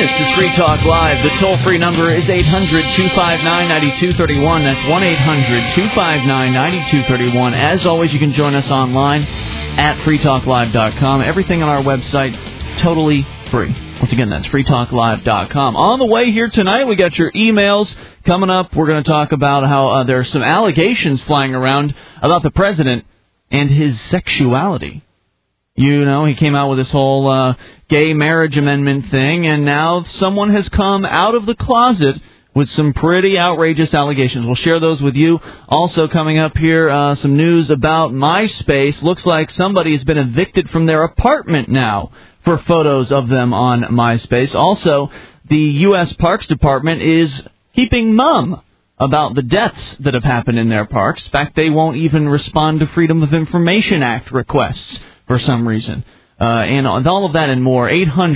This is Free Talk Live. The toll-free number is 800-259-9231. That's 1-800-259-9231. As always, you can join us online at freetalklive.com. Everything on our website, totally free. Once again, that's freetalklive.com. On the way here tonight, we got your emails. Coming up, we're going to talk about how there are some allegations flying around about the president and his sexuality. You know, he came out with this whole gay marriage amendment thing, and now someone has come out of the closet with some pretty outrageous allegations. We'll share those with you. Also coming up here, some news about MySpace. Looks like somebody has been evicted from their apartment now for photos of them on MySpace. Also, the U.S. Parks Department is keeping mum about the deaths that have happened in their parks. In fact, they won't even respond to Freedom of Information Act requests for some reason. And all of that and more,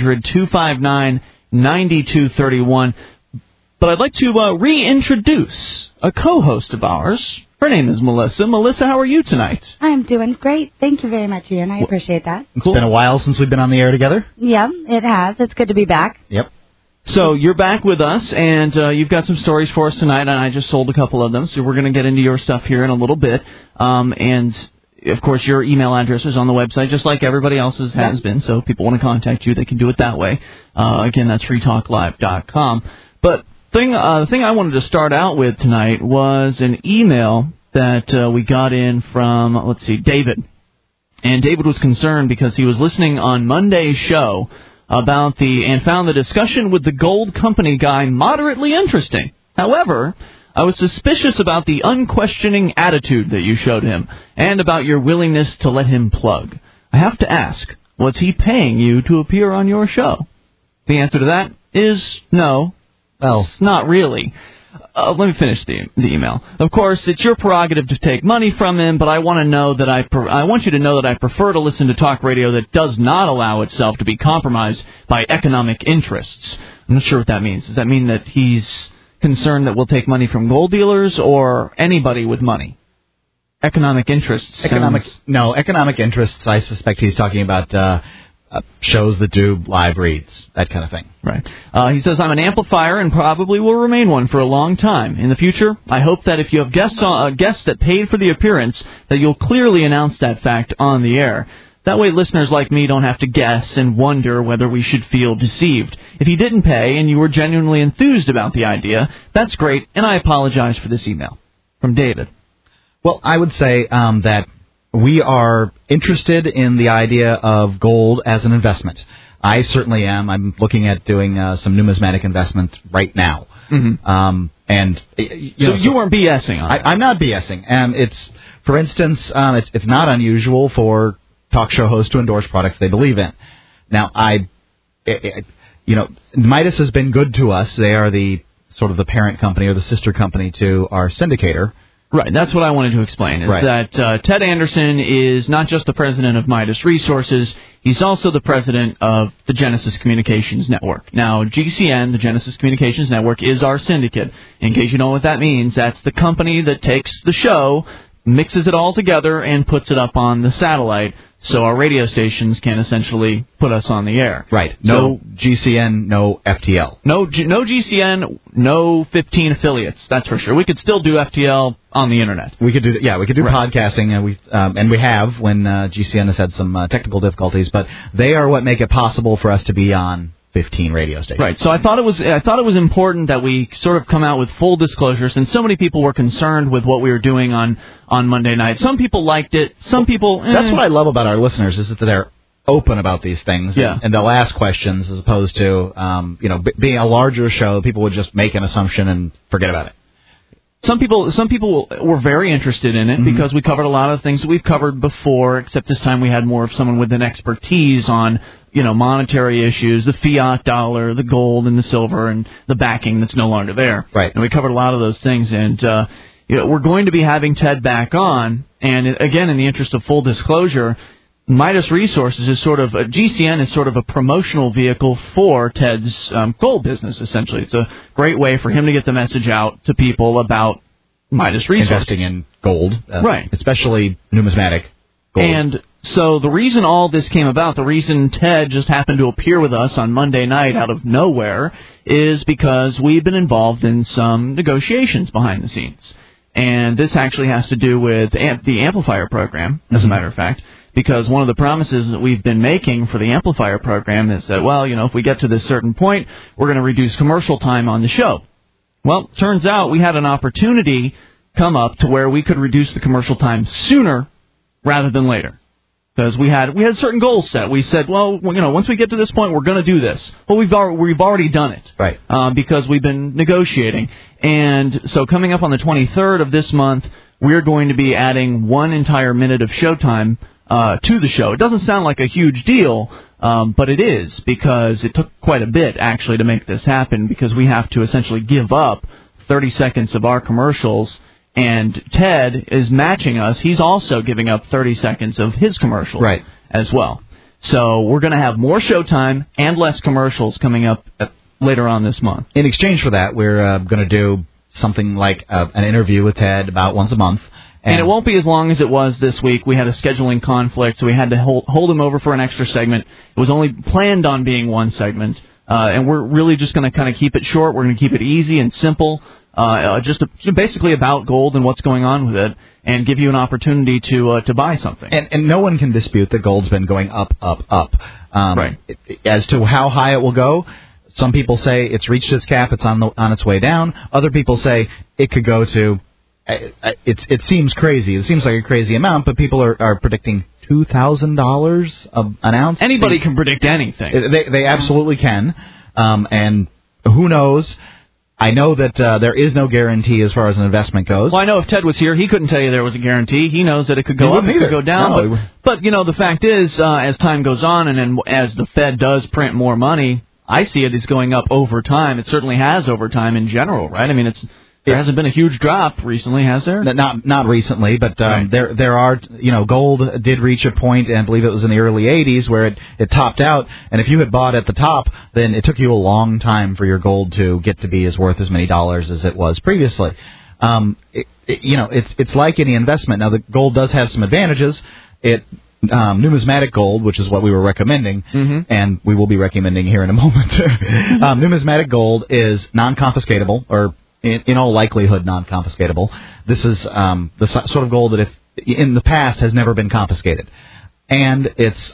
800-259-9231. But I'd like to reintroduce a co-host of ours. Her name is Melissa. Melissa, how are you tonight? I'm doing great. Thank you very much, Ian. I appreciate that. It's been a while since we've been on the air together. Yeah, it has. It's good to be back. Yep. So you're back with us, and you've got some stories for us tonight, and I just sold a couple of them, so we're going to get into your stuff here in a little bit. And, of course, your email address is on the website, just like everybody else's has been, so if people want to contact you, they can do it that way. Again, that's freetalklive.com. But the thing I wanted to start out with tonight was an email that we got in from, David. And David was concerned because he was listening on Monday's show and found the discussion with the gold company guy moderately interesting. However, I was suspicious about the unquestioning attitude that you showed him and about your willingness to let him plug. I have to ask, was he paying you to appear on your show? The answer to that is no. Well, not really. Let me finish the email. Of course, it's your prerogative to take money from him, but I want you to know that I prefer to listen to talk radio that does not allow itself to be compromised by economic interests. I'm not sure what that means. Does that mean that he's concerned that we'll take money from gold dealers or anybody with money? Economic interests. Economic interests. I suspect he's talking about shows that do live reads, that kind of thing. Right. He says, I'm an amplifier and probably will remain one for a long time. In the future, I hope that if you have guests that paid for the appearance, that you'll clearly announce that fact on the air. That way listeners like me don't have to guess and wonder whether we should feel deceived. If he didn't pay and you were genuinely enthused about the idea, that's great, and I apologize for this email. From David. Well, I would say that we are interested in the idea of gold as an investment. I certainly am. I'm looking at doing some numismatic investments right now. Mm-hmm. You weren't BSing on it. I'm not BSing. For instance, it's not unusual for talk show hosts to endorse products they believe in. Now, Midas has been good to us. They are the sort of the parent company or the sister company to our syndicator. Right, that's what I wanted to explain, is that Ted Anderson is not just the president of Midas Resources, he's also the president of the Genesis Communications Network. Now, GCN, the Genesis Communications Network, is our syndicate. In case you know what that means, that's the company that takes the show, mixes it all together, and puts it up on the satellite, so our radio stations can essentially put us on the air. Right. No GCN, no FTL. No GCN, no 15 affiliates. That's for sure. We could still do FTL on the internet. We could do podcasting, and we have when GCN has had some technical difficulties. But they are what make it possible for us to be on 15 radio stations. Right. So I thought it was important that we sort of come out with full disclosure, since so many people were concerned with what we were doing on Monday night. Some people liked it. Some people. That's what I love about our listeners, is that they're open about these things, and they'll ask questions, as opposed to being a larger show, people would just make an assumption and forget about it. Some people were very interested in it because we covered a lot of things that we've covered before, except this time we had more of someone with an expertise on, monetary issues, the fiat dollar, the gold and the silver, and the backing that's no longer there. Right. And we covered a lot of those things, and we're going to be having Ted back on, and again, in the interest of full disclosure, Midas Resources is GCN is sort of a promotional vehicle for Ted's gold business, essentially. It's a great way for him to get the message out to people about Midas Resources. Investing in gold. Right. Especially numismatic gold. And So the reason all this came about, the reason Ted just happened to appear with us on Monday night out of nowhere, is because we've been involved in some negotiations behind the scenes. And this actually has to do with the amplifier program, as a matter of fact, because one of the promises that we've been making for the amplifier program is that, well, if we get to this certain point, we're going to reduce commercial time on the show. Well, turns out we had an opportunity come up to where we could reduce the commercial time sooner rather than later. Because we had certain goals set. We said, well, once we get to this point, we're going to do this. Well, we've already done it, right? Because we've been negotiating. And so coming up on the 23rd of this month, we're going to be adding 1 entire minute of showtime to the show. It doesn't sound like a huge deal, but it is, because it took quite a bit actually to make this happen, because we have to essentially give up 30 seconds of our commercials. And Ted is matching us. He's also giving up 30 seconds of his commercials as well. So we're going to have more showtime and less commercials coming up later on this month. In exchange for that, we're going to do something like an interview with Ted about once a month. And it won't be as long as it was this week. We had a scheduling conflict, so we had to hold him over for an extra segment. It was only planned on being one segment. And we're really just going to kind of keep it short. We're going to keep it easy and simple. Basically about gold and what's going on with it, and give you an opportunity to buy something. And no one can dispute that gold's been going up. Right. As to how high it will go, some people say it's reached its cap, it's on its way down. Other people say it could go to. It seems crazy. It seems like a crazy amount, but people are predicting $2,000 an ounce. Anybody can predict anything. They absolutely can, and who knows. I know that there is no guarantee as far as an investment goes. Well, I know if Ted was here, he couldn't tell you there was a guarantee. He knows that it could go up, it could go down. No. But the fact is, as time goes on and as the Fed does print more money, I see it as going up over time. It certainly has over time in general, right? I mean, there hasn't been a huge drop recently, has there? Not recently, but there are, gold did reach a point, and I believe it was in the early 80s, where it topped out, and if you had bought at the top, then it took you a long time for your gold to get to be as worth as many dollars as it was previously. It's like any investment. Now, the gold does have some advantages. Numismatic gold, which is what we were recommending, and we will be recommending here in a moment. Numismatic gold is non-confiscatable, or in all likelihood non-confiscatable. This is the sort of gold that, if in the past, has never been confiscated, and it's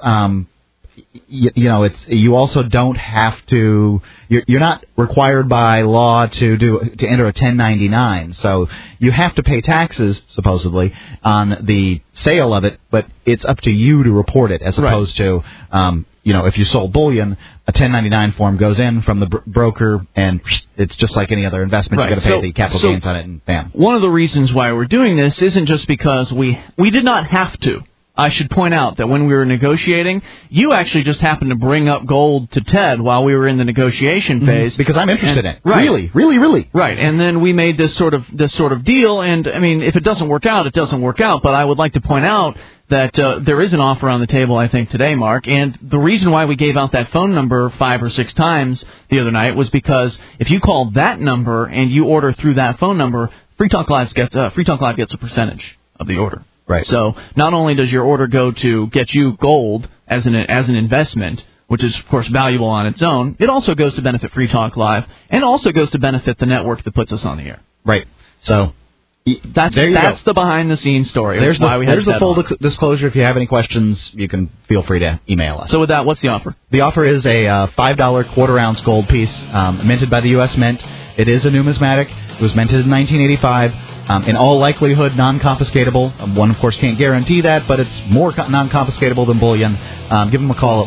you also don't have to. You're not required by law to enter a 1099. So you have to pay taxes supposedly on the sale of it, but it's up to you to report it, as opposed to if you sold bullion, a 1099 form goes in from the broker, and it's just like any other investment. You've got to pay the capital gains on it, and bam. One of the reasons why we're doing this isn't just because we did not have to. I should point out that when we were negotiating, you actually just happened to bring up gold to Ted while we were in the negotiation phase. Because I'm interested in it. Right. Really. Right. And then we made this sort of deal, and I mean, if it doesn't work out, it doesn't work out. But I would like to point out that there is an offer on the table, I think, today, Mark. And the reason why we gave out that phone number 5 or 6 times the other night was because if you call that number and you order through that phone number, Free Talk Live gets a percentage of the order. Right. So not only does your order go to get you gold as an investment, which is, of course, valuable on its own, it also goes to benefit Free Talk Live, and also goes to benefit the network that puts us on the air. Right. So that's the behind-the-scenes story. There's the full disclosure. If you have any questions, you can feel free to email us. So with that, what's the offer? The offer is a $5 quarter-ounce gold piece minted by the U.S. Mint. It is a numismatic. It was minted in 1985. In all likelihood, non-confiscatable. One, of course, can't guarantee that, but it's more non-confiscatable than bullion. Give them a call at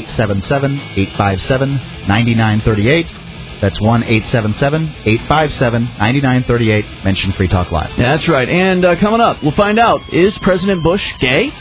1-877-857-9938. That's 1-877-857-9938. Mention Free Talk Live. Yeah, that's right. And coming up, we'll find out, is President Bush gay?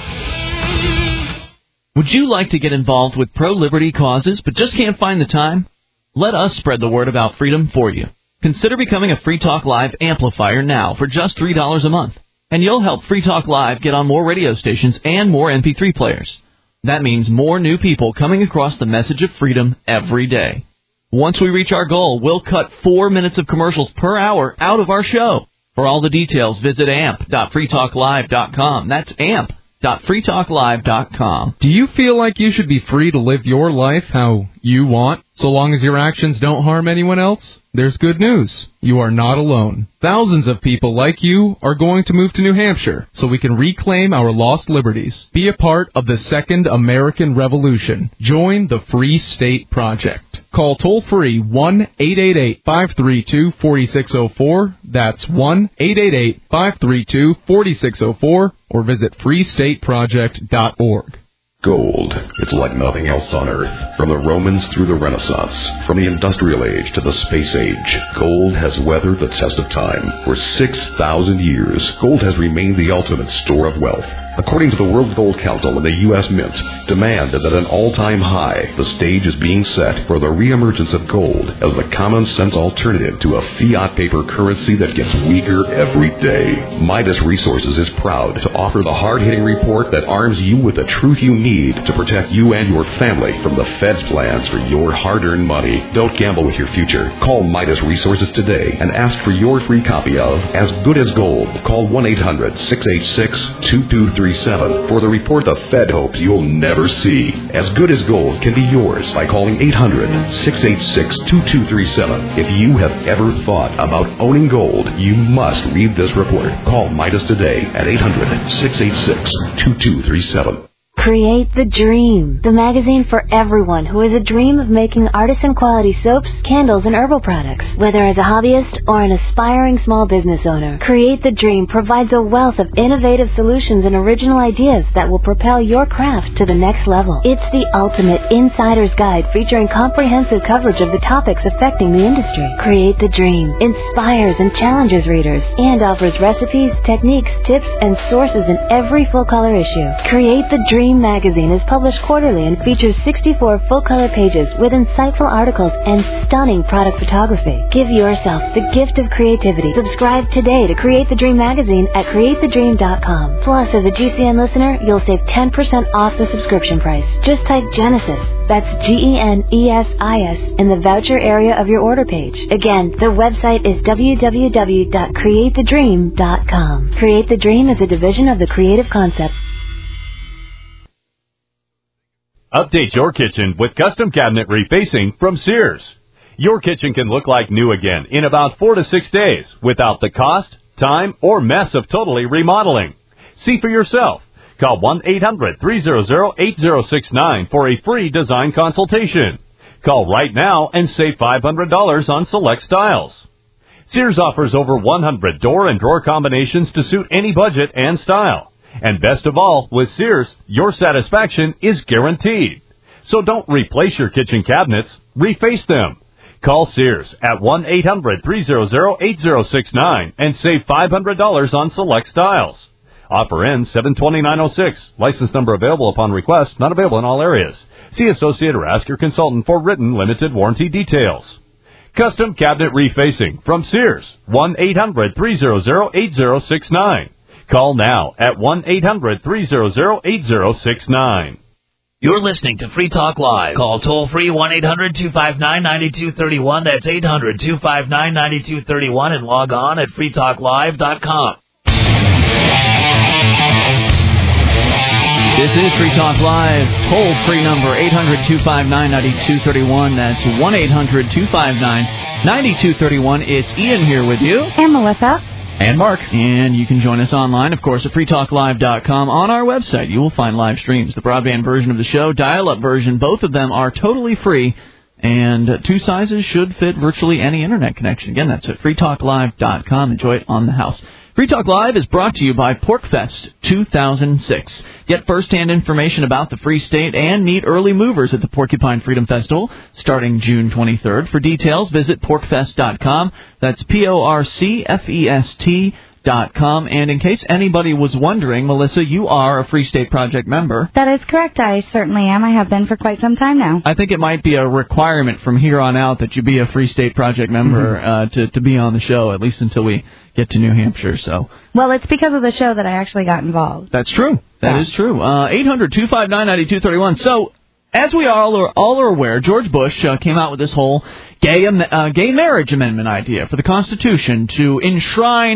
Would you like to get involved with pro-liberty causes but just can't find the time? Let us spread the word about freedom for you. Consider becoming a Free Talk Live amplifier now for just $3 a month. And you'll help Free Talk Live get on more radio stations and more MP3 players. That means more new people coming across the message of freedom every day. Once we reach our goal, we'll cut 4 minutes of commercials per hour out of our show. For all the details, visit amp.freetalklive.com. That's amp.freetalklive.com. www.freetalklive.com. Do you feel like you should be free to live your life how you want, so long as your actions don't harm anyone else? There's good news. You are not alone. Thousands of people like you are going to move to New Hampshire so we can reclaim our lost liberties. Be a part of the Second American Revolution. Join the Free State Project. Call toll-free 1-888-532-4604. That's 1-888-532-4604. Or visit freestateproject.org. Gold. It's like nothing else on Earth. From the Romans through the Renaissance, from the Industrial Age to the Space Age, gold has weathered the test of time. For 6,000 years, gold has remained the ultimate store of wealth. According to the World Gold Council and the U.S. Mint, demand is at an all-time high. The stage is being set for the reemergence of gold as the common-sense alternative to a fiat paper currency that gets weaker every day. Midas Resources is proud to offer the hard-hitting report that arms you with the truth you need to protect you and your family from the Fed's plans for your hard-earned money. Don't gamble with your future. Call Midas Resources today and ask for your free copy of As Good as Gold. Call 1-800-686-2237 for the report the Fed hopes you'll never see. As Good as Gold can be yours by calling 800-686-2237. If you have ever thought about owning gold, you must read this report. Call Midas today at 800-686-2237. Create the Dream, the magazine for everyone who has a dream of making artisan-quality soaps, candles, and herbal products. Whether as a hobbyist or an aspiring small business owner, Create the Dream provides a wealth of innovative solutions and original ideas that will propel your craft to the next level. It's the ultimate insider's guide featuring comprehensive coverage of the topics affecting the industry. Create the Dream inspires and challenges readers and offers recipes, techniques, tips, and sources in every full-color issue. Create the Dream magazine is published quarterly and features 64 full-color pages with insightful articles and stunning product photography. Give yourself the gift of creativity. Subscribe today to Create the Dream magazine at createthedream.com. Plus, as a GCN listener, you'll save 10% off the subscription price. Just type Genesis, that's GENESIS, in the voucher area of your order page. Again, the website is www.createthedream.com. Create the Dream is a division of the Creative Concept. Update your kitchen with custom cabinet refacing from Sears. Your kitchen can look like new again in about 4 to 6 days without the cost, time, or mess of totally remodeling. See for yourself. Call 1-800-300-8069 for a free design consultation. Call right now and save $500 on select styles. Sears offers over 100 door and drawer combinations to suit any budget and style. And best of all, with Sears, your satisfaction is guaranteed. So don't replace your kitchen cabinets, reface them. Call Sears at 1-800-300-8069 and save $500 on select styles. Offer ends 7/29/06. License number available upon request, not available in all areas. See associate or ask your consultant for written limited warranty details. Custom cabinet refacing from Sears, 1-800-300-8069. Call now at 1-800-300-8069. You're listening to Free Talk Live. Call toll-free 1-800-259-9231. That's 800-259-9231 and log on at freetalklive.com. This is Free Talk Live. Toll-free number 800-259-9231. That's 1-800-259-9231. It's Ian here with you. And Melissa. And Mark. And you can join us online, of course, at freetalklive.com. On our website, you will find live streams, the broadband version of the show, dial-up version. Both of them are totally free, and two sizes should fit virtually any Internet connection. Again, that's at freetalklive.com. Enjoy it on the house. Free Talk Live is brought to you by PorcFest 2006. Get first-hand information about the Free State and meet early movers at the Porcupine Freedom Festival starting June 23rd. For details, visit porcfest.com. That's PORCFEST.com. And in case anybody was wondering, Melissa, you are a Free State Project member. That is correct. I certainly am. I have been for quite some time now. I think it might be a requirement from here on out that you be a Free State Project member to be on the show, at least until we get to New Hampshire. So, well, it's because of the show that I actually got involved. That's true. That is true. 800-259-9231. So, as we all are aware, George Bush came out with this whole gay marriage amendment idea for the Constitution to enshrine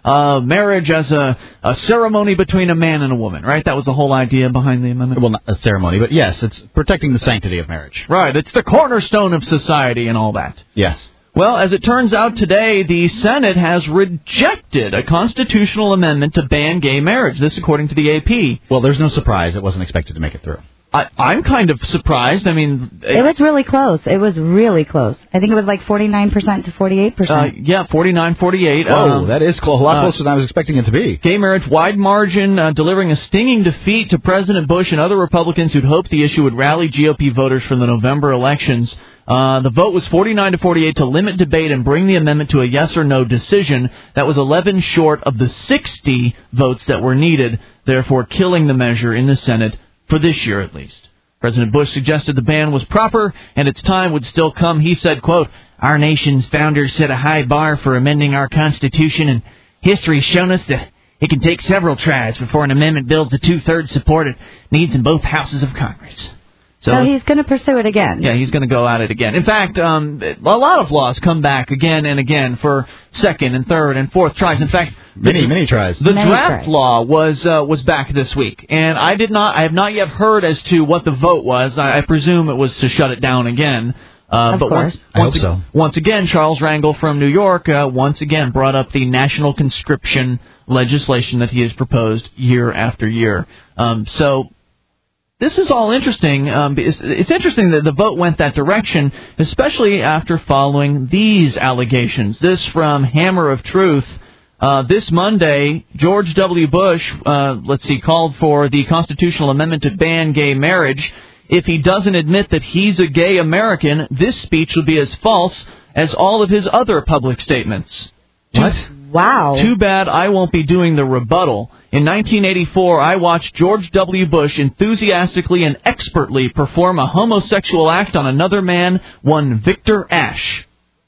marriage as a ceremony between a man and a woman, right? That was the whole idea behind the amendment. Well, not a ceremony, but yes, it's protecting the sanctity of marriage. Right, it's the cornerstone of society and all that. Yes. Well, as it turns out today, the Senate has rejected a constitutional amendment to ban gay marriage. This according to the AP. Well, there's no surprise. It wasn't expected to make it through. I'm kind of surprised. I mean... It was really close. It was really close. I think it was like 49% to 48%. Yeah, 49-48. Whoa, that is close. A lot closer than I was expecting it to be. Gay marriage, wide margin, delivering a stinging defeat to President Bush and other Republicans who'd hoped the issue would rally GOP voters for the November elections. The vote was 49-48 to limit debate and bring the amendment to a yes or no decision. That was 11 short of the 60 votes that were needed, therefore killing the measure in the Senate for this year at least. President Bush suggested the ban was proper and its time would still come. He said, quote, "Our nation's founders set a high bar for amending our Constitution, and history's shown us that it can take several tries before an amendment builds the two-thirds support it needs in both houses of Congress." So he's going to pursue it again. Yeah, he's going to go at it again. In fact, a lot of laws come back again and again for second and third and fourth tries. In fact, many tries. The draft law was back this week, and I have not yet heard as to what the vote was. I presume it was to shut it down again. Of course. I hope so. Once again, Charles Rangel from New York once again brought up the national conscription legislation that he has proposed year after year. So this is all interesting. It's interesting that the vote went that direction, especially after following these allegations. This from Hammer of Truth. This Monday, George W. Bush, called for the constitutional amendment to ban gay marriage. If he doesn't admit that he's a gay American, this speech will be as false as all of his other public statements. What? Wow. Too bad I won't be doing the rebuttal. In 1984, I watched George W. Bush enthusiastically and expertly perform a homosexual act on another man, one Victor Ashe.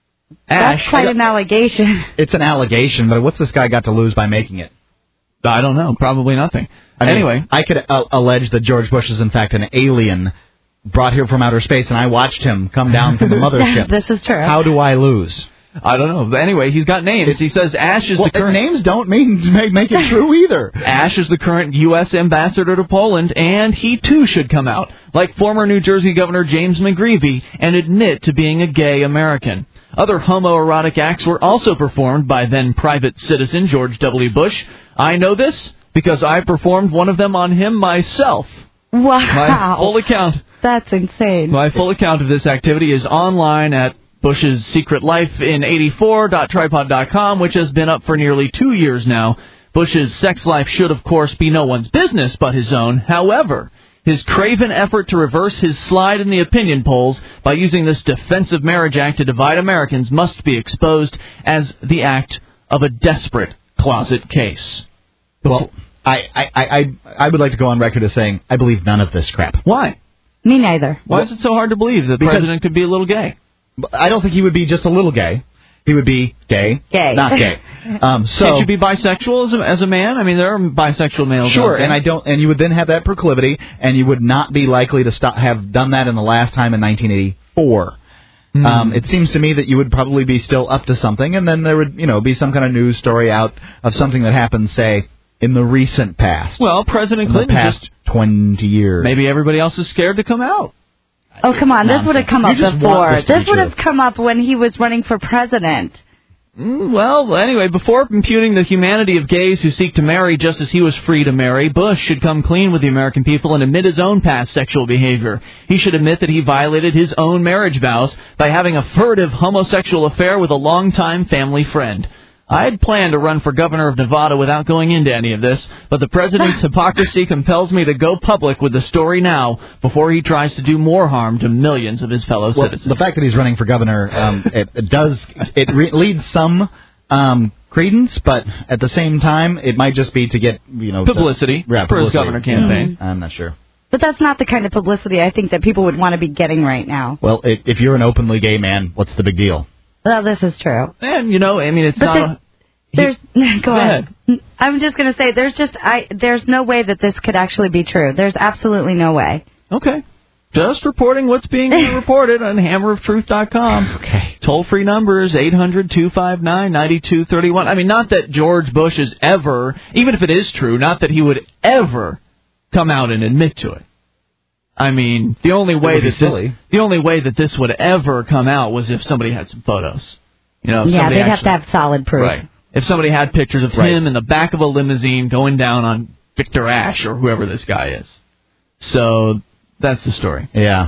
That's quite an allegation. It's an allegation, but what's this guy got to lose by making it? I don't know. Probably nothing. Anyway. I could allege that George Bush is, in fact, an alien brought here from outer space, and I watched him come down from the mothership. This is true. How do I lose? I don't know. But anyway, he's got names. He says Ashe is the current... Names don't make it true either. Ashe is the current U.S. ambassador to Poland, and he, too, should come out, like former New Jersey Governor James McGreevey, and admit to being a gay American. Other homoerotic acts were also performed by then private citizen George W. Bush. I know this because I performed one of them on him myself. Wow. My full account. That's insane. My full account of this activity is online at Bush's Secret Life in 84.tripod.com, which has been up for nearly 2 years now. Bush's sex life should, of course, be no one's business but his own. However, his craven effort to reverse his slide in the opinion polls by using this Defense of Marriage Act to divide Americans must be exposed as the act of a desperate closet case. Well, I would like to go on record as saying I believe none of this crap. Why? Me neither. Why is it so hard to believe that the president could be a little gay? I don't think he would be just a little gay. He would be gay. Gay. Not gay. Can't you be bisexual as a man? I mean, there are bisexual males. Sure, and you would then have that proclivity, and you would not be likely to have done that in the last time in 1984. It seems to me that you would probably be still up to something, and then there would, be some kind of news story out of something that happened, say, in the recent past. Well, President Clinton in the past 20 years. Maybe everybody else is scared to come out. Oh, come on. This would have come up before. This would have come up when he was running for president. Well, anyway, before imputing the humanity of gays who seek to marry just as he was free to marry, Bush should come clean with the American people and admit his own past sexual behavior. He should admit that he violated his own marriage vows by having a furtive homosexual affair with a longtime family friend. I had planned to run for governor of Nevada without going into any of this, but the president's hypocrisy compels me to go public with the story now before he tries to do more harm to millions of his fellow citizens. The fact that he's running for governor, leads some credence, but at the same time, it might just be to get publicity for his governor campaign. I'm not sure. But that's not the kind of publicity I think that people would want to be getting right now. Well, if you're an openly gay man, what's the big deal? Well, this is true. And, it's but not... Go ahead. I'm just going to say, there's no way that this could actually be true. There's absolutely no way. Okay. Just reporting what's being reported on hammeroftruth.com. Okay. Toll-free number is 800-259-9231. I mean, not that George Bush is ever, even if it is true, not that he would ever come out and admit to it. I mean, the only way that this would ever come out was if somebody had some photos. You know, if yeah, they'd actually, have to have solid proof. Right. If somebody had pictures of him in the back of a limousine going down on Victor Ashe or whoever this guy is. So that's the story. Yeah.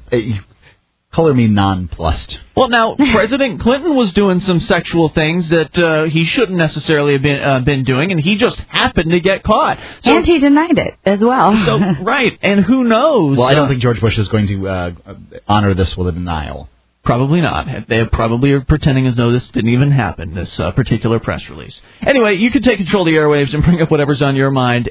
Color me nonplussed. Well, now, President Clinton was doing some sexual things that he shouldn't necessarily have been doing, and he just happened to get caught. So, and he denied it as well. So right, and who knows? Well, I don't think George Bush is going to honor this with a denial. Probably not. They probably are pretending as though this didn't even happen, this particular press release. Anyway, you can take control of the airwaves and bring up whatever's on your mind.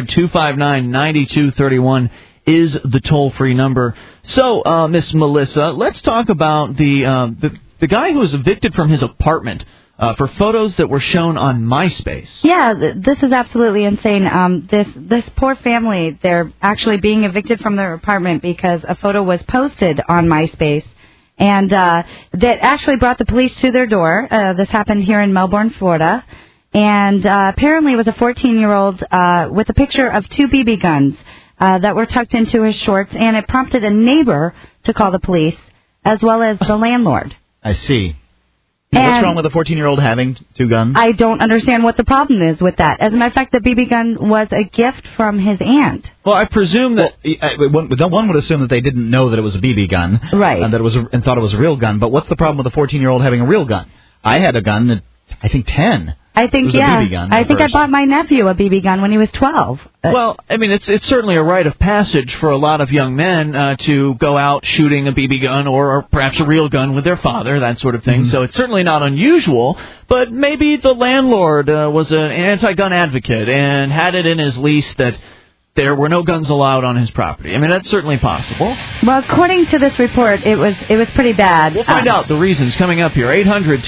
800-259-9231 is the toll-free number. So, Miss Melissa, let's talk about the guy who was evicted from his apartment for photos that were shown on MySpace. Yeah, this is absolutely insane. This poor family, they're actually being evicted from their apartment because a photo was posted on MySpace. And that actually brought the police to their door. This happened here in Melbourne, Florida. And apparently it was a 14-year-old with a picture of 2 BB guns that were tucked into his shorts, and it prompted a neighbor to call the police, as well as the landlord. I see. What's wrong with a 14-year-old having 2 guns? I don't understand what the problem is with that. As a matter of fact, the BB gun was a gift from his aunt. Well, I presume that one would assume that they didn't know that it was a BB gun, right? And thought it was a real gun. But what's the problem with a 14-year-old having a real gun? I had a gun at, I think, 10. I think, yeah. BB gun I think I bought my nephew a BB gun when he was 12. Well, I mean, it's certainly a rite of passage for a lot of young men to go out shooting a BB gun or perhaps a real gun with their father, that sort of thing. Mm-hmm. So it's certainly not unusual. But maybe the landlord was an anti-gun advocate and had it in his lease that there were no guns allowed on his property. I mean, that's certainly possible. Well, according to this report, it was pretty bad. We'll find out the reasons coming up here.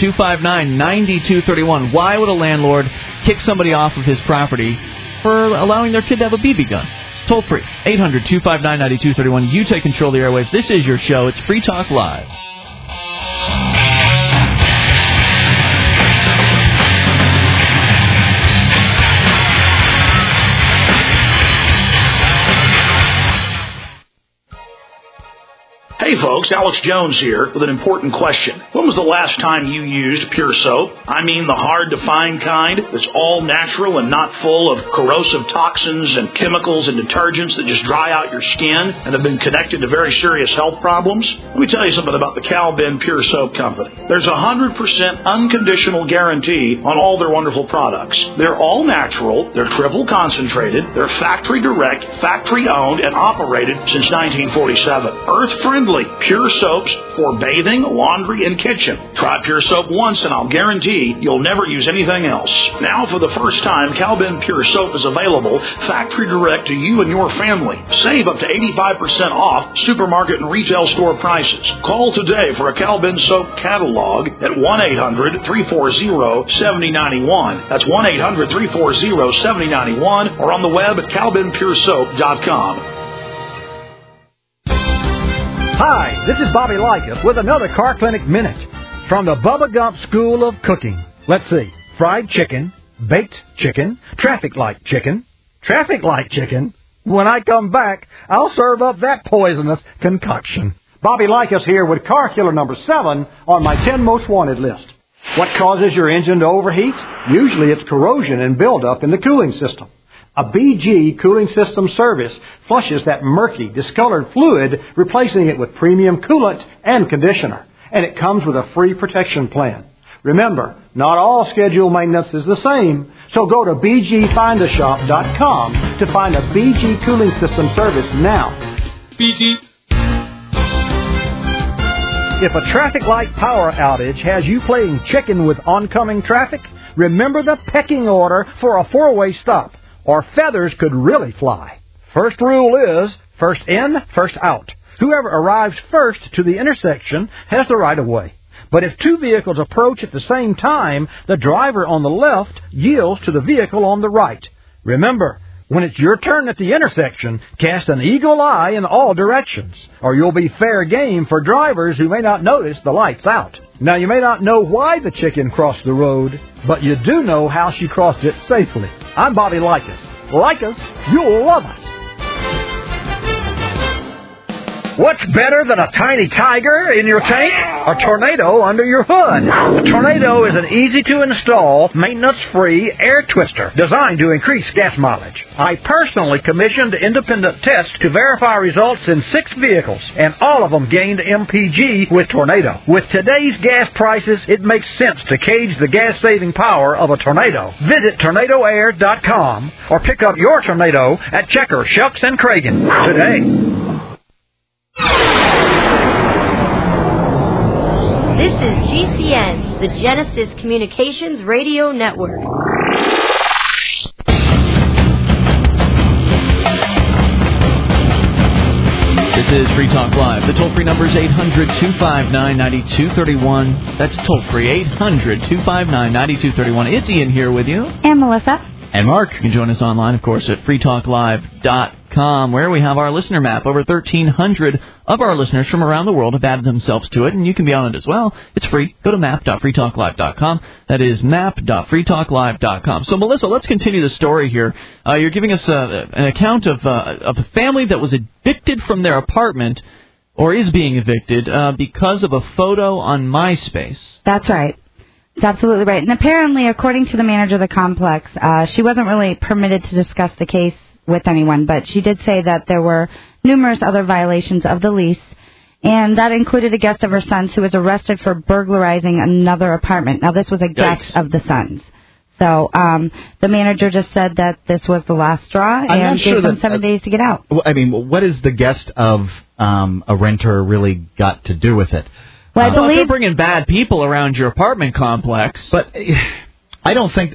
800-259-9231. Why would a landlord kick somebody off of his property for allowing their kid to have a BB gun? Toll free. 800-259-9231. You take control of the airwaves. This is your show. It's Free Talk Live. Hey folks, Alex Jones here with an important question. When was the last time you used Pure Soap? I mean the hard-to-find kind that's all natural and not full of corrosive toxins and chemicals and detergents that just dry out your skin and have been connected to very serious health problems? Let me tell you something about the Cal-Ben Pure Soap Company. There's a 100% unconditional guarantee on all their wonderful products. They're all natural, they're triple concentrated, they're factory direct, factory owned, and operated since 1947. Earth-friendly. Pure soaps for bathing, laundry, and kitchen. Try Pure Soap once and I'll guarantee you'll never use anything else. Now for the first time, Cal-Ben Pure Soap is available factory direct to you and your family. Save up to 85% off supermarket and retail store prices. Call today for a Cal-Ben Soap catalog at 1-800-340-7091. That's 1-800-340-7091 or on the web at calbenpuresoap.com. Hi, this is Bobby Likas with another Car Clinic Minute from the Bubba Gump School of Cooking. Let's see. Fried chicken, baked chicken, traffic light chicken. Traffic light chicken? When I come back, I'll serve up that poisonous concoction. Bobby Likas here with car killer number 7 on my 10 most wanted list. What causes your engine to overheat? Usually it's corrosion and buildup in the cooling system. A BG cooling system service flushes that murky, discolored fluid, replacing it with premium coolant and conditioner. And it comes with a free protection plan. Remember, not all scheduled maintenance is the same. So go to bgfindashop.com to find a BG cooling system service now. BG. If a traffic light power outage has you playing chicken with oncoming traffic, remember the pecking order for a four-way stop, or feathers could really fly. First rule is, first in, first out. Whoever arrives first to the intersection has the right of way. But if two vehicles approach at the same time, the driver on the left yields to the vehicle on the right. Remember, when it's your turn at the intersection, cast an eagle eye in all directions, or you'll be fair game for drivers who may not notice the light's out. Now, you may not know why the chicken crossed the road, but you do know how she crossed it safely. I'm Bobby Likas. Like us, you'll love us. What's better than a tiny tiger in your tank? A tornado under your hood. A tornado is an easy-to-install, maintenance-free air twister designed to increase gas mileage. I personally commissioned independent tests to verify results in 6 vehicles, and all of them gained MPG with Tornado. With today's gas prices, it makes sense to gauge the gas-saving power of a tornado. Visit TornadoAir.com or pick up your Tornado at Checker, Shucks, and Cragen today. This is GCN, the Genesis Communications Radio Network. This is Free Talk Live. The toll-free number is 800-259-9231. That's toll-free, 800-259-9231. It's Ian here with you. And Melissa. And Mark. You can join us online, of course, at freetalklive.com, where we have our listener map. Over 1,300 of our listeners from around the world have added themselves to it, and you can be on it as well. It's free. Go to map.freetalklive.com. That is map.freetalklive.com. So, Melissa, let's continue the story here. You're giving us an account of a family that was evicted from their apartment, or is being evicted, because of a photo on MySpace. That's right. It's absolutely right. And apparently, according to the manager of the complex, she wasn't really permitted to discuss the case with anyone, but she did say that there were numerous other violations of the lease, and that included a guest of her son's who was arrested for burglarizing another apartment. Now, this was a guest of the son's. So the manager just said that this was the last straw and gave them 7 days to get out. I mean, what is the guest of a renter really got to do with it? Well, I believe they're bringing bad people around your apartment complex. But I don't think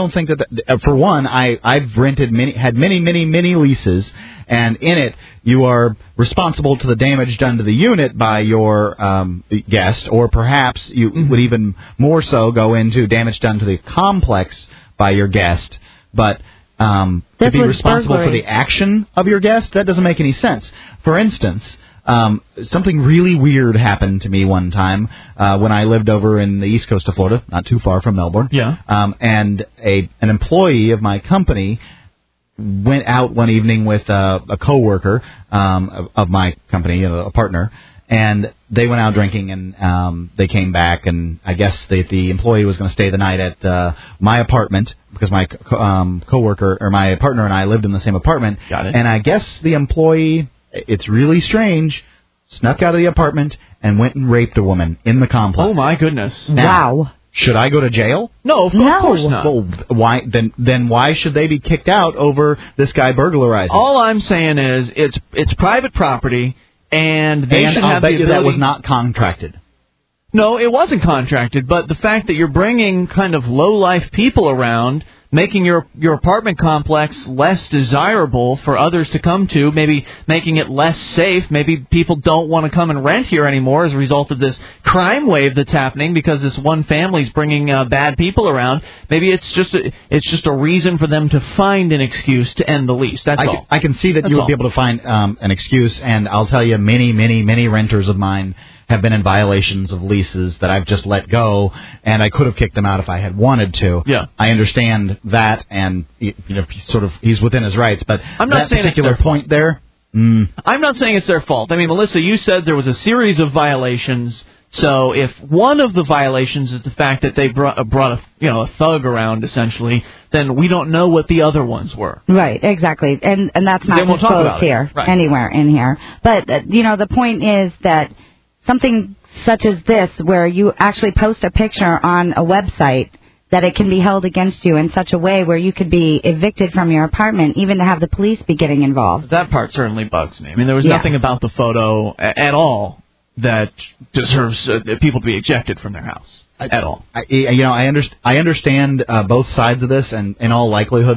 that for one, I've had many leases, and in it you are responsible to the damage done to the unit by your guest, or perhaps you would even more so go into damage done to the complex by your guest. But to be responsible for the action of your guest, that doesn't make any sense. For instance, something really weird happened to me one time when I lived over in the east coast of Florida, not too far from Melbourne. Yeah. And an employee of my company went out one evening with a coworker of my company, a partner, and they went out drinking, and they came back, and I guess the employee was going to stay the night at my apartment because my coworker or my partner and I lived in the same apartment. Got it. And I guess the employee, it's really strange, snuck out of the apartment and went and raped a woman in the complex. Oh, my goodness. Now, wow. Should I go to jail? No, of course not. Well, why then why should they be kicked out over this guy burglarizing? All I'm saying is it's private property, and they should have the ability. That was not contracted. No, it wasn't contracted, but the fact that you're bringing kind of low-life people around, making your apartment complex less desirable for others to come to, maybe making it less safe, maybe people don't want to come and rent here anymore as a result of this crime wave that's happening because this one family's bringing bad people around. Maybe it's just a reason for them to find an excuse to end the lease. That's all. I can see that you would be able to find an excuse, and I'll tell you, many renters of mine have been in violations of leases that I've just let go, and I could have kicked them out if I had wanted to. Yeah. I understand that, and he's within his rights, but I'm not that saying particular point there. I'm not saying it's their fault. I mean, Melissa, you said there was a series of violations. So if one of the violations is the fact that they brought a thug around, essentially, then we don't know what the other ones were. Right, exactly, and that's not disclosed here, anywhere in here. But the point is that something such as this, where you actually post a picture on a website, that it can be held against you in such a way where you could be evicted from your apartment, even to have the police be getting involved. That part certainly bugs me. I mean, there was nothing about the photo at all that deserves people to be ejected from their house at all. I understand both sides of this, and in all likelihood,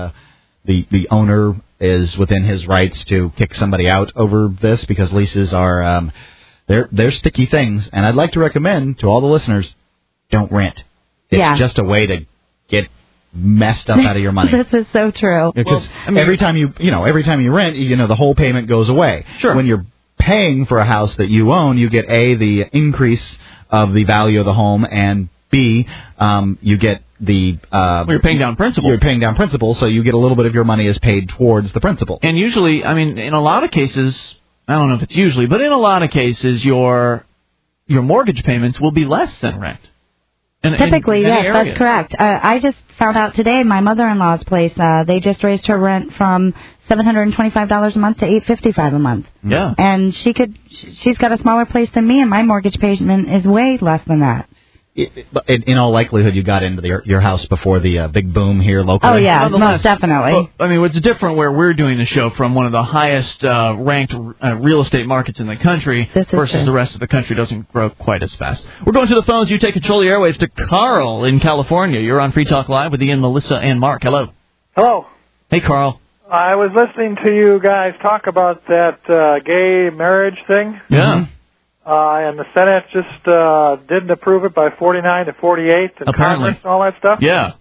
the owner is within his rights to kick somebody out over this because leases are they're sticky things, and I'd like to recommend to all the listeners, don't rent. It's just a way to get messed up out of your money. This is so true. Because every time you rent, the whole payment goes away. Sure. When you're paying for a house that you own, you get A, the increase of the value of the home, and B, you get the... you're paying down principal. You're paying down principal, so you get a little bit of your money is paid towards the principal. And usually, I mean, in a lot of cases, I don't know if it's usually, but in a lot of cases, your mortgage payments will be less than rent. Typically, yes, that's correct. I just found out today, my mother-in-law's place, they just raised her rent from $725 a month to $855 a month. Yeah. And she's got a smaller place than me, and my mortgage payment is way less than that. In all likelihood, you got into your house before the big boom here locally. Oh, yeah, most definitely. Well, I mean, it's different where we're doing the show from one of the highest ranked real estate markets in the country versus the rest of the country doesn't grow quite as fast. We're going to the phones. You take control of the airwaves to Carl in California. You're on Free Talk Live with Ian, Melissa, and Mark. Hello. Hello. Hey, Carl. I was listening to you guys talk about that gay marriage thing. Yeah. And the Senate just didn't approve it by 49 to 48, and Congress and all that stuff. Yeah.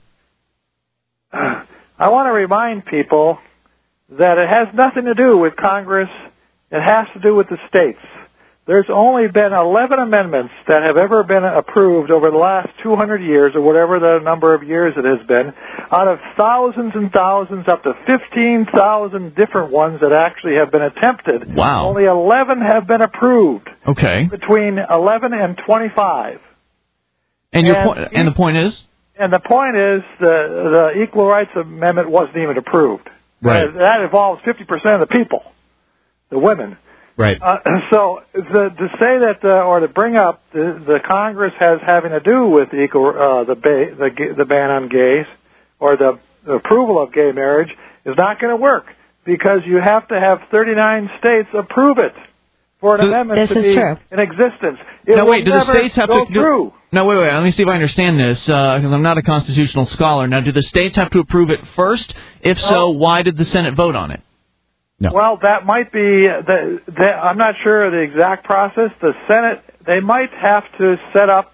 I want to remind people that it has nothing to do with Congress. It has to do with the states. There's only been 11 amendments that have ever been approved over the last 200 years, or whatever the number of years it has been, out of thousands and thousands, up to 15,000 different ones that actually have been attempted. Wow. Only 11 have been approved. Okay. Between 11 and 25. And the point is? And the point is the Equal Rights Amendment wasn't even approved. Right. That involves 50% of the people, the women. Right. So to say that or to bring up the Congress has having to do with the ban on gays or the approval of gay marriage is not going to work because you have to have 39 states approve it for an amendment to be in existence. Now wait, do the states have to through? No, wait. Let me see if I understand this because I'm not a constitutional scholar. Now, do the states have to approve it first? If so, why did the Senate vote on it? No. Well, that might be. I'm not sure of the exact process. The Senate, they might have to set up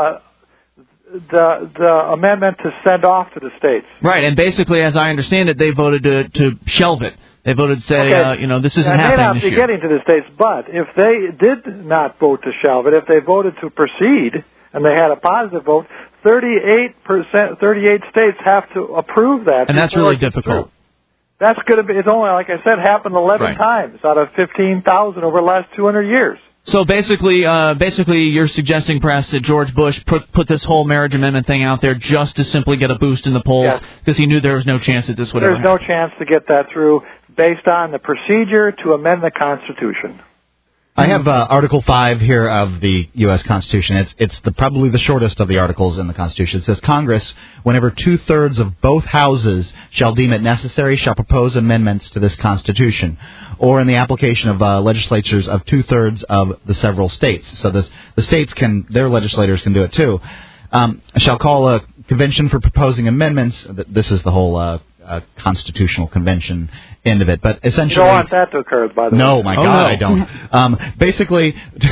the amendment to send off to the states. Right, and basically, as I understand it, they voted to shelve it. They voted to say, this isn't happening this year. It may not be getting to the states, but if they did not vote to shelve it, if they voted to proceed and they had a positive vote, 38 states have to approve that. And that's really difficult. That's going to be, it's only, like I said, happened 11 times out of 15,000 over the last 200 years. So basically, you're suggesting perhaps that George Bush put this whole marriage amendment thing out there just to simply get a boost in the polls because he knew there was no chance that this would ever happen. There's no chance to get that through based on the procedure to amend the Constitution. I have Article 5 here of the U.S. Constitution. It's probably the shortest of the articles in the Constitution. It says, Congress, whenever 2/3 of both houses shall deem it necessary, shall propose amendments to this Constitution, or in the application of legislatures of 2/3 of the several states. So the states their legislators can do it too. Shall call a convention for proposing amendments. This is the whole constitutional convention end of it, but essentially... You don't want that to occur, by the way. No, my God, I don't. Basically,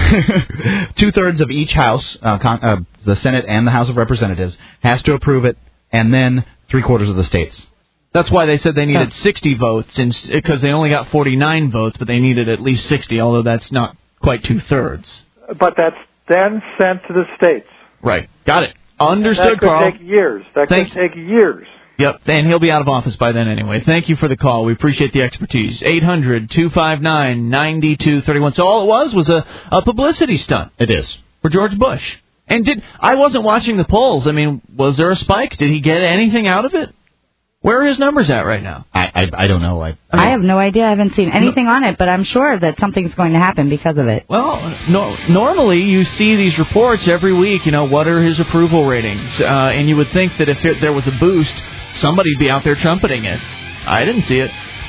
2/3 of each house, the Senate and the House of Representatives, has to approve it, and then 3/4 of the states. That's why they said they needed 60 votes, because they only got 49 votes, but they needed at least 60, although that's not quite 2/3. But that's then sent to the states. Right. Got it. Understood, Carl. Carl. That could take years. Yep, and he'll be out of office by then anyway. Thank you for the call. We appreciate the expertise. 800-259-9231. So all it was a publicity stunt. It is. For George Bush. And I wasn't watching the polls. I mean, was there a spike? Did he get anything out of it? Where are his numbers at right now? I don't know. I have no idea. I haven't seen anything on it, but I'm sure that something's going to happen because of it. Well, normally you see these reports every week, what are his approval ratings? And you would think that if there was a boost, somebody'd be out there trumpeting it. I didn't see it.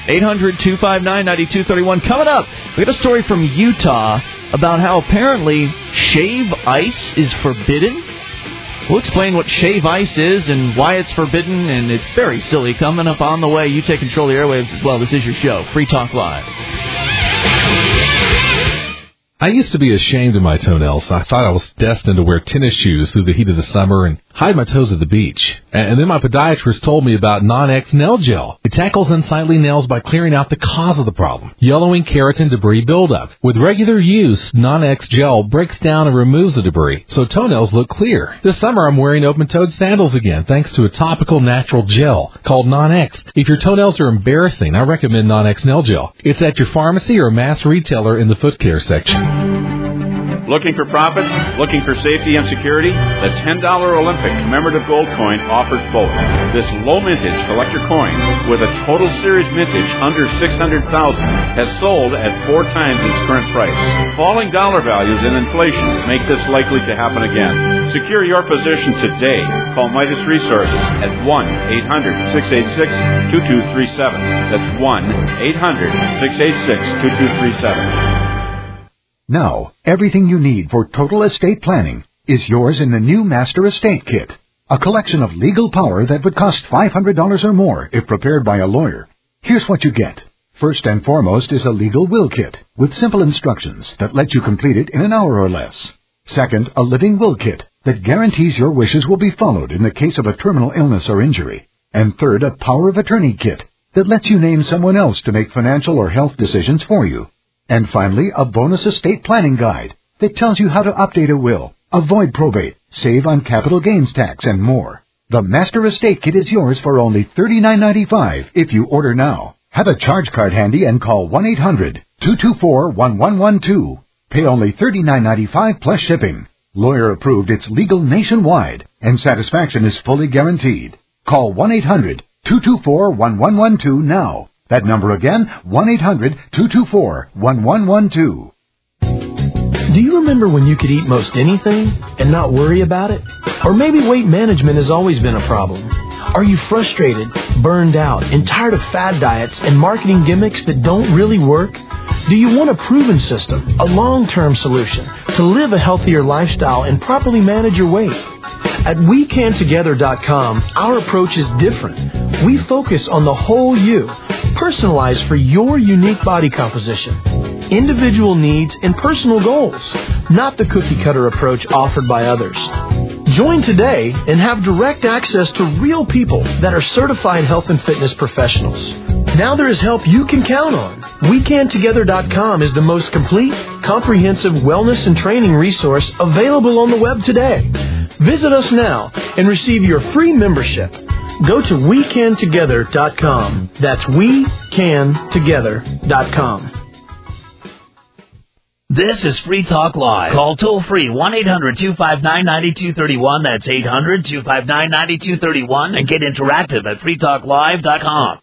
800-259-9231. Coming up, we got a story from Utah about how apparently shave ice is forbidden. We'll explain what shave ice is and why it's forbidden, and it's very silly. Coming up on the way, you take control of the airwaves as well. This is your show, Free Talk Live. I used to be ashamed of my toenails. I thought I was destined to wear tennis shoes through the heat of the summer and hide my toes at the beach. And then my podiatrist told me about Non-X Nail Gel. It tackles unsightly nails by clearing out the cause of the problem, yellowing keratin debris buildup. With regular use, Non-X Gel breaks down and removes the debris, so toenails look clear. This summer I'm wearing open-toed sandals again, thanks to a topical natural gel called Non-X. If your toenails are embarrassing, I recommend Non-X Nail Gel. It's at your pharmacy or mass retailer in the foot care section. Looking for profits? Looking for safety and security? The $10 Olympic commemorative gold coin offers both. This low mintage collector coin with a total series mintage under $600,000 has sold at 4 times its current price. Falling dollar values and inflation make this likely to happen again. Secure your position today. Call Midas Resources at 1-800-686-2237. That's 1-800-686-2237. Now, everything you need for total estate planning is yours in the new Master Estate Kit, a collection of legal power that would cost $500 or more if prepared by a lawyer. Here's what you get. First and foremost is a legal will kit with simple instructions that let you complete it in an hour or less. Second, a living will kit that guarantees your wishes will be followed in the case of a terminal illness or injury. And third, a power of attorney kit that lets you name someone else to make financial or health decisions for you. And finally, a bonus estate planning guide that tells you how to update a will, avoid probate, save on capital gains tax, and more. The Master Estate Kit is yours for only $39.95 if you order now. Have a charge card handy and call 1-800-224-1112. Pay only $39.95 plus shipping. Lawyer approved, it's legal nationwide, and satisfaction is fully guaranteed. Call 1-800-224-1112 now. That number again, 1-800-224-1112. Do you remember when you could eat most anything and not worry about it? Or maybe weight management has always been a problem. Are you frustrated, burned out, and tired of fad diets and marketing gimmicks that don't really work? Do you want a proven system, a long-term solution to live a healthier lifestyle and properly manage your weight? At WeCanTogether.com, our approach is different. We focus on the whole you, personalized for your unique body composition, individual needs, and personal goals, not the cookie-cutter approach offered by others. Join today and have direct access to real people that are certified health and fitness professionals. Now there is help you can count on. WeCanTogether.com is the most complete, comprehensive wellness and training resource available on the web today. Visit us now and receive your free membership. Go to WeCanTogether.com. That's WeCanTogether.com. This is Free Talk Live. Call toll-free 1-800-259-9231. That's 800-259-9231. And get interactive at freetalklive.com.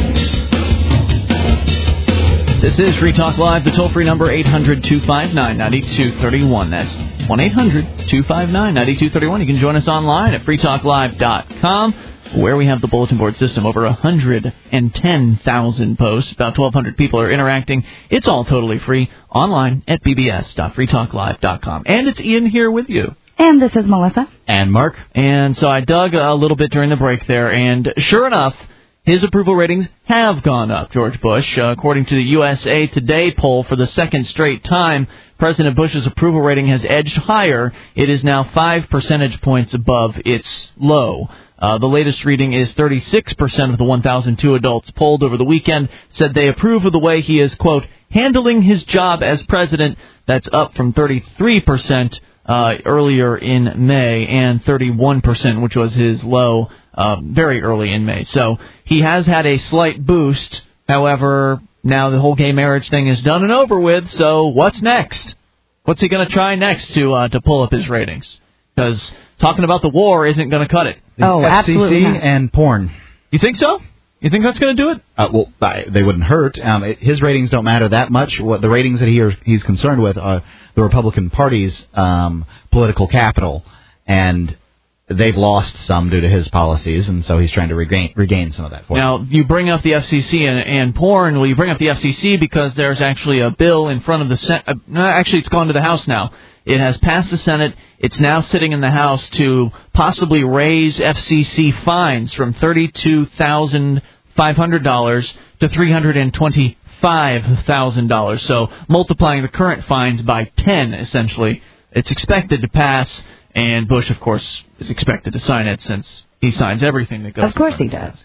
This is Free Talk Live, the toll-free number 800-259-9231. That's 1-800-259-9231. You can join us online at freetalklive.com, where we have the bulletin board system. Over 110,000 posts. About 1,200 people are interacting. It's all totally free online at bbs.freetalklive.com. And it's Ian here with you. And this is Melissa. And Mark. And so I dug a little bit during the break there, and sure enough, his approval ratings have gone up, George Bush. According to the USA Today poll for the second straight time, President Bush's approval rating has edged higher. It is now 5 percentage points above its low. The latest reading is 36% of the 1,002 adults polled over the weekend said they approve of the way he is, quote, handling his job as president. That's up from 33% earlier in May and 31%, which was his low very early in May. So he has had a slight boost. However, now the whole gay marriage thing is done and over with, so what's next? What's he going to try next to pull up his ratings? Because talking about the war isn't going to cut it. Oh, absolutely not. FCC and porn. You think so? You think that's going to do it? Well, they wouldn't hurt. His ratings don't matter that much. What the ratings that he's concerned with are the Republican Party's political capital, and they've lost some due to his policies, and so he's trying to regain some of that for Now, you bring up the FCC and porn. Well, you bring up the FCC because there's actually a bill in front of the Senate. Actually, it's gone to the House now. It has passed the Senate. It's now sitting in the House to possibly raise FCC fines from $32,500 to $325,000. So multiplying the current fines by 10, essentially. It's expected to pass, And Bush, of course, is expected to sign it since he signs everything that goes. Of course he does.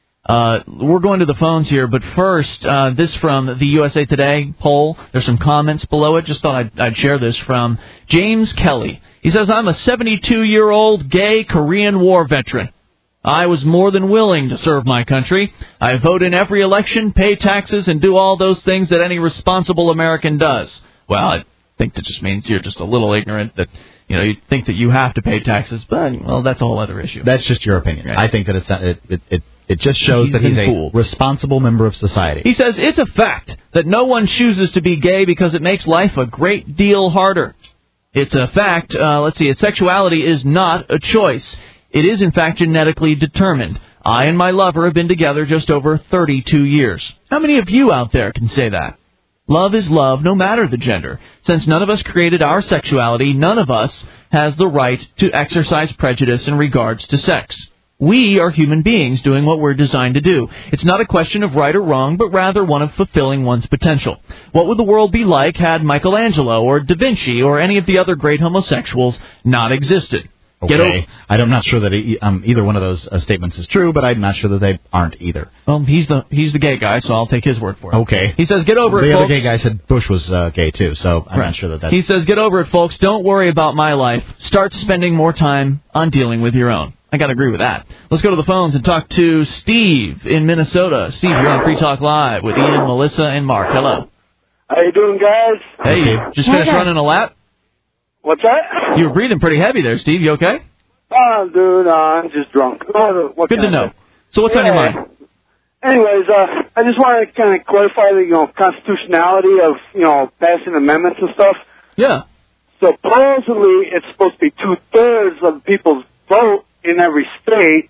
We're going to the phones here, but first, this from the USA Today poll. There's some comments below it. Just thought I'd share this from James Kelly. He says, I'm a 72-year-old gay Korean War veteran. I was more than willing to serve my country. I vote in every election, pay taxes, and do all those things that any responsible American does. Well, I think that just means you're just a little ignorant that, you think that you have to pay taxes, but, well, that's a whole other issue. That's just your opinion. Right. I think that it just shows that he's a responsible member of society. He says, it's a fact that no one chooses to be gay because it makes life a great deal harder. It's a fact, sexuality is not a choice. It is, in fact, genetically determined. I and my lover have been together just over 32 years. How many of you out there can say that? Love is love, no matter the gender. Since none of us created our sexuality, none of us has the right to exercise prejudice in regards to sex. We are human beings doing what we're designed to do. It's not a question of right or wrong, but rather one of fulfilling one's potential. What would the world be like had Michelangelo or Da Vinci or any of the other great homosexuals not existed? Okay. I'm not sure that either one of those statements is true, but I'm not sure that they aren't either. Well, he's the gay guy, so I'll take his word for it. Okay. He says, get over it, folks. The other gay guy said Bush was gay, too, so I'm not sure that that's... He says, get over it, folks. Don't worry about my life. Start spending more time on dealing with your own. I got to agree with that. Let's go to the phones and talk to Steve in Minnesota. Steve, you're on Free Talk Live with Ian, Melissa, and Mark. Hello. How you doing, guys? Hey, just finished running a lap? What's that? You were breathing pretty heavy there, Steve. You okay? Oh, dude, I'm just drunk. Good to know. So what's on your mind? Anyways, I just want to kind of clarify the constitutionality of passing amendments and stuff. Yeah. Supposedly, it's supposed to be 2/3 of people's vote in every state,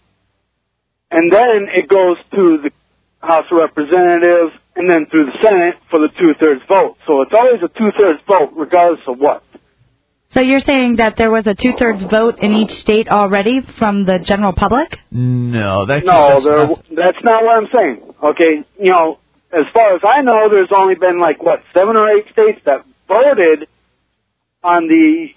and then it goes to the House of Representatives and then through the Senate for the 2/3 vote. So it's always a 2/3 vote, regardless of what. So you're saying that there was a 2/3 vote in each state already from the general public? No, that's not what I'm saying. Okay, as far as I know, there's only been 7 or 8 states that voted on the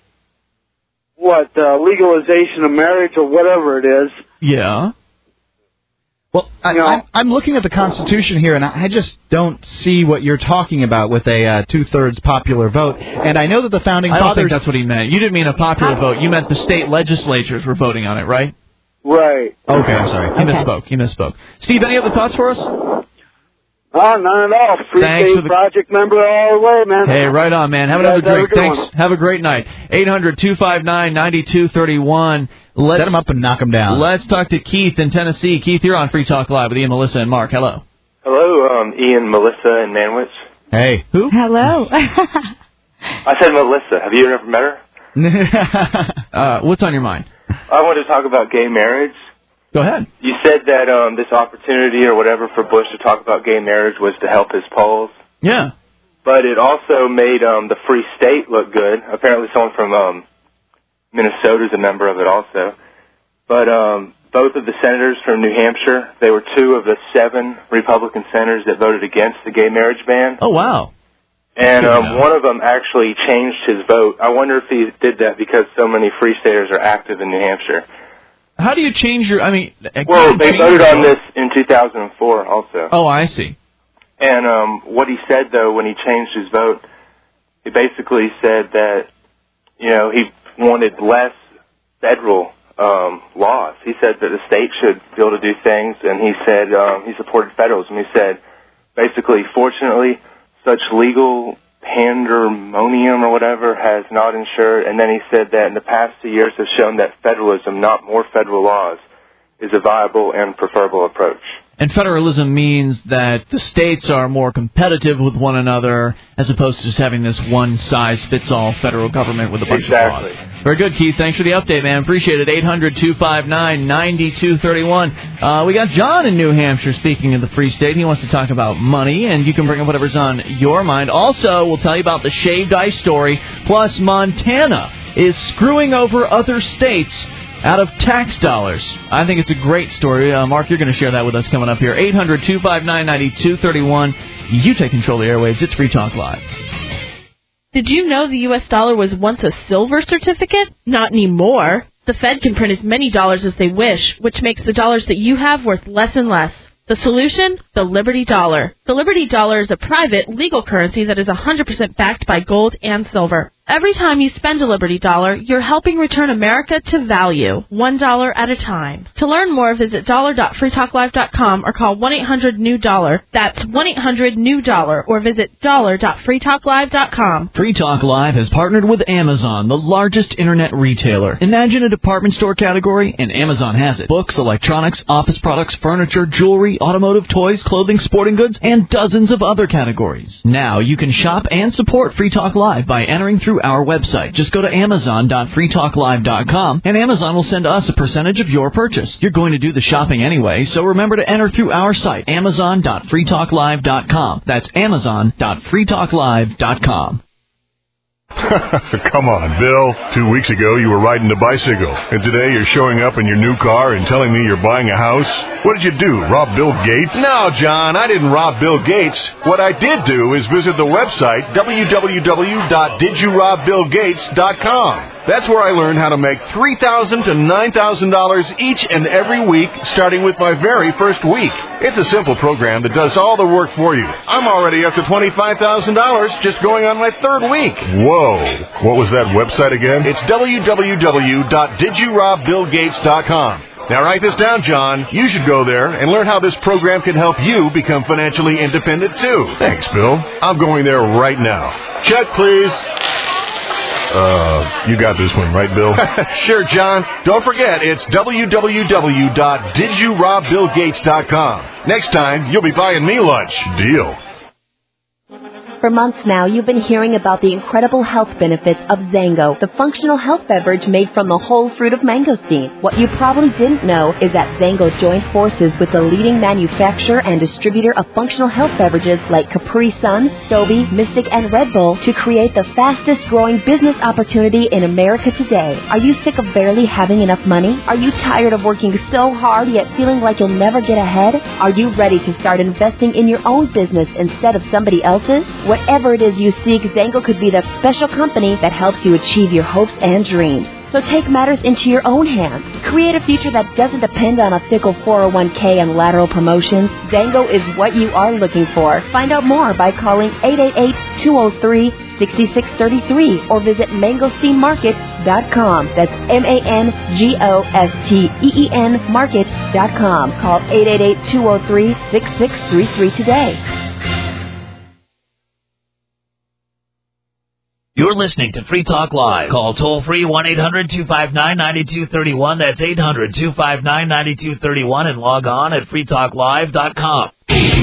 legalization of marriage or whatever it is. Yeah. Well, I'm looking at the Constitution here, and I just don't see what you're talking about with a 2/3 popular vote. And I know that the founding fathers... I don't think that's what he meant. You didn't mean a popular vote. You meant the state legislatures were voting on it, right? Right. Okay, I'm sorry. He misspoke. Steve, any other thoughts for us? Oh, none at all. Free State Project member all the way, man. Hey, right on, man. Have another drink. Thanks. Have a great night. 800-259-9231. Set him up and knock him down. Let's talk to Keith in Tennessee. Keith, you're on Free Talk Live with Ian, Melissa, and Mark. Hello. Hello, Ian, Melissa, and Manwich. Hey. Who? Hello. I said Melissa. Have you ever met her? What's on your mind? I want to talk about gay marriage. Go ahead. You said that this opportunity or whatever for Bush to talk about gay marriage was to help his polls. Yeah. But it also made the Free State look good. Apparently someone from Minnesota is a member of it also. But both of the senators from New Hampshire, they were 2 of the 7 Republican senators that voted against the gay marriage ban. Oh, wow. And one of them actually changed his vote. I wonder if he did that because so many Free Staters are active in New Hampshire. How do you change your... they voted on this in 2004 also. Oh, I see. And what he said, though, when he changed his vote, he basically said that, he wanted less federal laws. He said that the state should be able to do things, and he said he supported federalism. He said, basically, fortunately, such legal pandemonium or whatever has not ensured, and then he said that in the past 2 years have shown that federalism, not more federal laws, is a viable and preferable approach. And federalism means that the states are more competitive with one another as opposed to just having this one-size-fits-all federal government with a bunch of laws. Very good, Keith. Thanks for the update, man. Appreciate it. 800-259-9231. We got John in New Hampshire speaking of the Free State. He wants to talk about money, and you can bring up whatever's on your mind. Also, we'll tell you about the shaved ice story. Plus, Montana is screwing over other states out of tax dollars. I think it's a great story. Mark, you're going to share that with us coming up here. 800-259-9231. You take control of the airwaves. It's Free Talk Live. Did you know the U.S. dollar was once a silver certificate? Not anymore. The Fed can print as many dollars as they wish, which makes the dollars that you have worth less and less. The solution? The Liberty Dollar. The Liberty Dollar is a private, legal currency that is 100% backed by gold and silver. Every time you spend a Liberty Dollar, you're helping return America to value, $1 at a time. To learn more, visit dollar.freetalklive.com or call 1-800-NEW-DOLLAR. That's 1-800-NEW-DOLLAR or visit dollar.freetalklive.com. Free Talk Live has partnered with Amazon, the largest internet retailer. Imagine a department store category, and Amazon has it. Books, electronics, office products, furniture, jewelry, automotive, toys, clothing, sporting goods, and dozens of other categories. Now you can shop and support Free Talk Live by entering through our website. Just go to amazon.freetalklive.com and Amazon will send us a percentage of your purchase. You're going to do the shopping anyway, so remember to enter through our site, amazon.freetalklive.com. That's amazon.freetalklive.com. Come on, Bill. 2 weeks ago, you were riding a bicycle, and today you're showing up in your new car and telling me you're buying a house? What did you do, rob Bill Gates? No, John, I didn't rob Bill Gates. What I did do is visit the website, www.didyourobBillGates.com. That's where I learned how to make $3,000 to $9,000 each and every week, starting with my very first week. It's a simple program that does all the work for you. I'm already up to $25,000 just going on my third week. Whoa. What was that website again? It's www.didyourobBillGates.com. Now write this down, John. You should go there and learn how this program can help you become financially independent, too. Thanks, Bill. I'm going there right now. Check, please. You got this one, right, Bill? Sure, John. Don't forget, it's www.didyourobBillGates.com. Next time, you'll be buying me lunch. Deal. For months now, you've been hearing about the incredible health benefits of Zango, the functional health beverage made from the whole fruit of mangosteen. What you probably didn't know is that Zango joined forces with the leading manufacturer and distributor of functional health beverages like Capri Sun, Sobe, Mystic, and Red Bull to create the fastest growing business opportunity in America today. Are you sick of barely having enough money? Are you tired of working so hard yet feeling like you'll never get ahead? Are you ready to start investing in your own business instead of somebody else's? Whatever it is you seek, Zango could be that special company that helps you achieve your hopes and dreams. So take matters into your own hands. Create a future that doesn't depend on a fickle 401k and lateral promotions. Zango is what you are looking for. Find out more by calling 888-203-6633 or visit mangosteenmarket.com. That's MANGOSTEEN market.com. Call 888-203-6633 today. You're listening to Free Talk Live. Call toll-free 1-800-259-9231. That's 800-259-9231 and log on at freetalklive.com.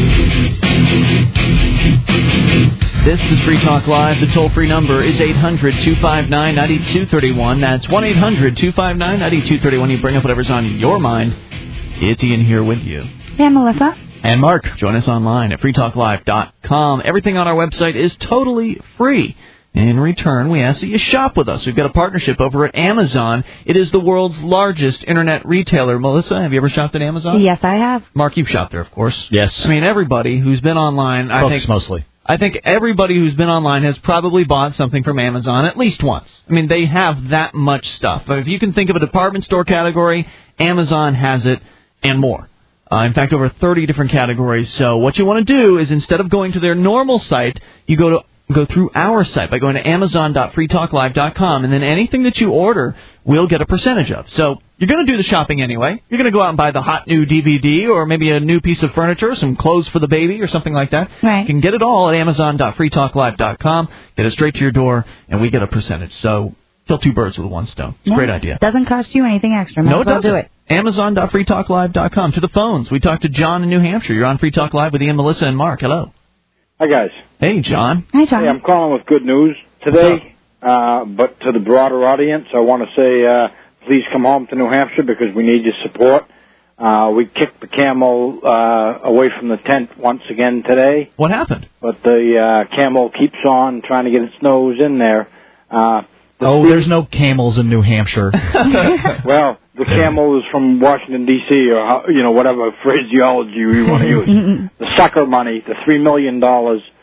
This is Free Talk Live. The toll-free number is 800-259-9231. That's 1-800-259-9231. You bring up whatever's on your mind. It's Ian here with you. And Melissa. And Mark. Join us online at freetalklive.com. Everything on our website is totally free. In return, we ask that you shop with us. We've got a partnership over at Amazon. It is the world's largest internet retailer. Melissa, have you ever shopped at Amazon? Yes, I have. Mark, you've shopped there, of course. Yes. I mean, everybody who's been online, mostly. I think everybody who's been online has probably bought something from Amazon at least once. I mean, they have that much stuff. But if you can think of a department store category, Amazon has it and more. In fact, over 30 different categories. So what you want to do is instead of going to their normal site, you go through our site by going to amazon.freetalklive.com, and then anything that you order, we'll get a percentage of. So you're going to do the shopping anyway. You're going to go out and buy the hot new DVD or maybe a new piece of furniture, some clothes for the baby or something like that. Right. You can get it all at amazon.freetalklive.com, get it straight to your door, and we get a percentage. So kill two birds with one stone. It's a great idea. Doesn't cost you anything extra. No, it doesn't. Do it. Amazon.freetalklive.com. To the phones. We talked to John in New Hampshire. You're on Free Talk Live with Ian, Melissa, and Mark. Hello. Hi, guys. Hey, John. Hi, John. Hey, I'm calling with good news today, but to the broader audience, I want to say please come home to New Hampshire because we need your support. We kicked the camel away from the tent once again today. What happened? But the camel keeps on trying to get its nose in there. There's no camels in New Hampshire. Well, the camel is from Washington, D.C., or, whatever phraseology we want to use. The sucker money, the $3 million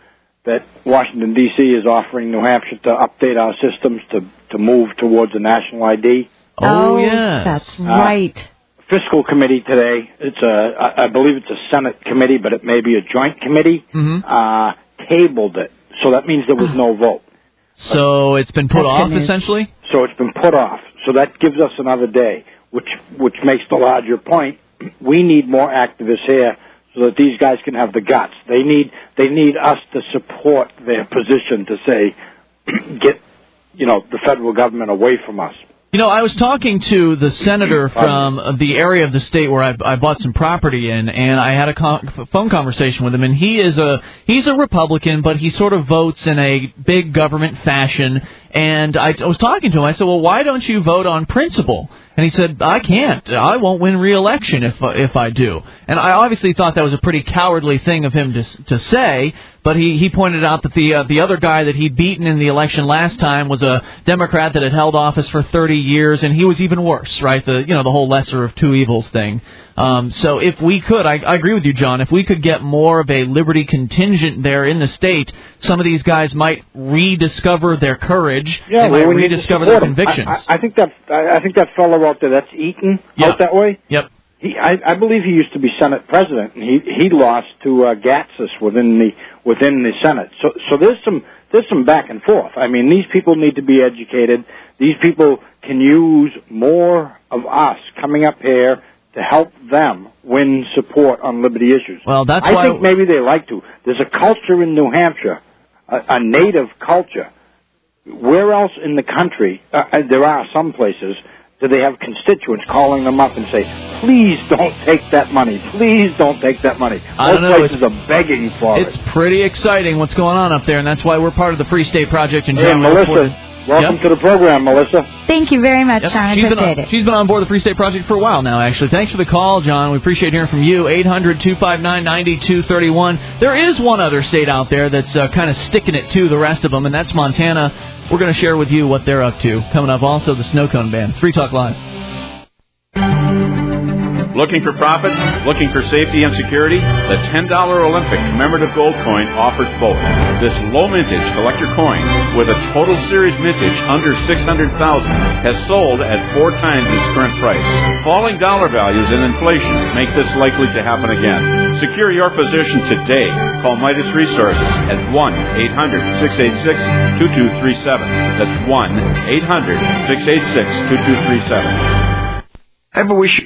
that Washington, D.C. is offering New Hampshire to update our systems to move towards a national ID. Oh, yes. That's right. Fiscal committee today, I believe it's a Senate committee, but it may be a joint committee, tabled it. So that means there was no vote. So it's been put off, essentially? So it's been put off. So that gives us another day, which makes the larger point. We need more activists here so that these guys can have the guts. They need us to support their position to say, get, the federal government away from us. I was talking to the senator from the area of the state where I bought some property in, and I had a phone conversation with him, and he's a Republican, but he sort of votes in a big government fashion. And I was talking to him. I said, well, why don't you vote on principle? And he said, I can't. I won't win re-election if I do. And I obviously thought that was a pretty cowardly thing of him to say, but he pointed out that the other guy that he'd beaten in the election last time was a Democrat that had held office for 30 years, and he was even worse, right? The whole lesser of two evils thing. So if we could, I agree with you, John, if we could get more of a liberty contingent there in the state, some of these guys might rediscover their courage. They might rediscover their convictions. I think that fellow out there, that's Eaton, out that way. Yep. I believe he used to be Senate president, and he lost to Gatsis within the Senate. So there's some back and forth. I mean, these people need to be educated. These people can use more of us coming up here to help them win support on liberty issues. Well, that's I think maybe they like to. There's a culture in New Hampshire, a native culture. Where else in the country, there are some places, do they have constituents calling them up and say, please don't take that money, please don't take that money. Most places are begging for it. It's pretty exciting what's going on up there, and that's why we're part of the Free State Project. And John, Melissa, welcome to the program, Melissa. Thank you very much, John. I appreciate it. She's been on board the Free State Project for a while now, actually. Thanks for the call, John. We appreciate hearing from you. 800-259-9231. There is one other state out there that's kind of sticking it to the rest of them, and that's Montana. We're going to share with you what they're up to. Coming up also, the Snow Cone Band. Free Talk Live. Looking for profits? Looking for safety and security? The $10 Olympic commemorative gold coin offers both. This low mintage collector coin with a total series mintage under $600,000 has sold at 4 times its current price. Falling dollar values and inflation make this likely to happen again. Secure your position today. Call Midas Resources at 1-800-686-2237. That's 1-800-686-2237. Ever wish